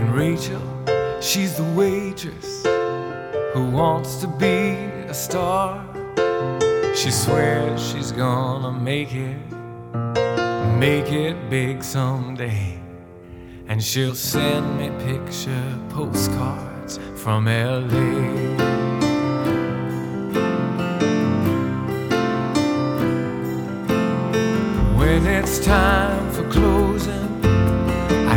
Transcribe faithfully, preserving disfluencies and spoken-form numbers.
And Rachel, she's the waitress who wants to be a star. She swears she's gonna make it, make it big someday. And she'll send me picture postcards from L A. When it's time for closing,